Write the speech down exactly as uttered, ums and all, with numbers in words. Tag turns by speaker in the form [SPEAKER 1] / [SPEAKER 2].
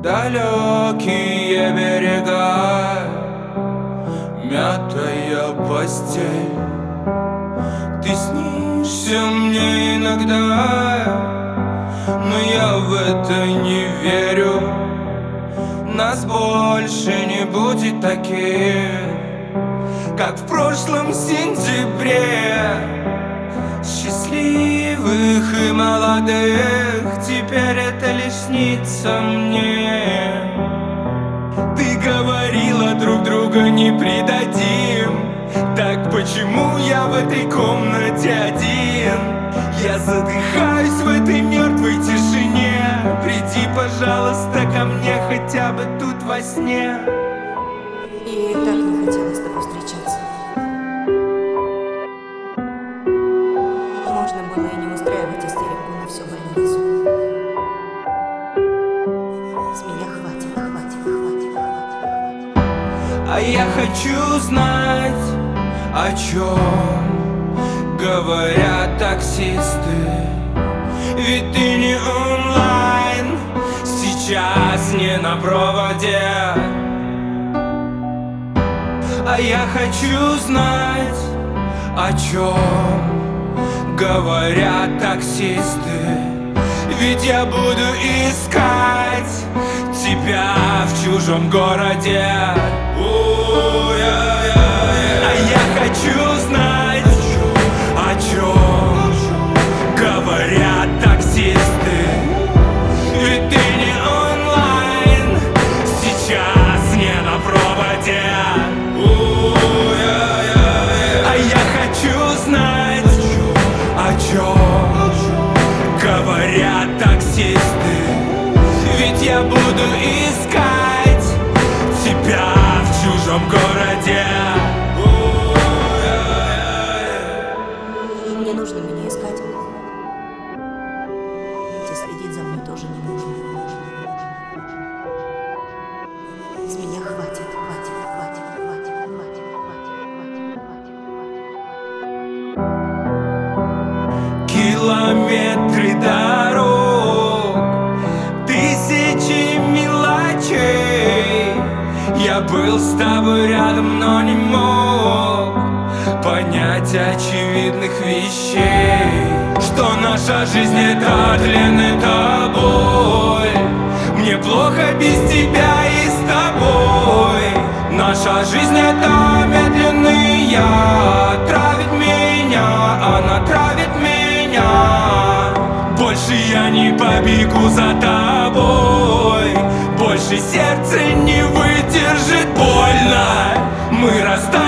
[SPEAKER 1] далекие берега, мятая постель. Ты снишься мне иногда, но я в это не верю. Нас больше не будет таких, как в прошлом сентябре. Счастливых и молодых теперь это лишь снится мне. Ты говорила, друг друга не предадим, так почему я в этой комнате один? Я задыхаюсь в этой мертвой тишине. Приди, пожалуйста, ко мне хотя бы тут во сне.
[SPEAKER 2] И так не хотела с тобой встречаться. Можно было и не устраивать истерику на всю больницу. С меня хватит, хватит, хватит, хватит, хватит.
[SPEAKER 1] А я хочу знать, о чем говорят таксисты. Ведь ты не онлайн, сейчас не на проводе. А я хочу знать, о чем говорят таксисты. Ведь я буду искать тебя в чужом городе. А я хочу знать, о чем говорят таксисты. Ведь ты не онлайн, сейчас не на проводе. А я хочу знать, о чем говорят таксисты. Ведь я буду искать тебя в чужом городе.
[SPEAKER 2] Не нужно меня искать. Где следить за мной тоже не нужно. С меня хватит, хватит, хватит, хватит, хватит, хватит, хватит, хватит.
[SPEAKER 1] Километры дорог, тысячи мелочей. Я был с тобой рядом, но не мог понять очевидных вещей. Что наша жизнь это тлен, это боль. Мне плохо без тебя и с тобой. Наша жизнь это медленная, травит меня, она травит меня. Больше я не побегу за тобой, больше сердце не выдержит больно. Мы расстались.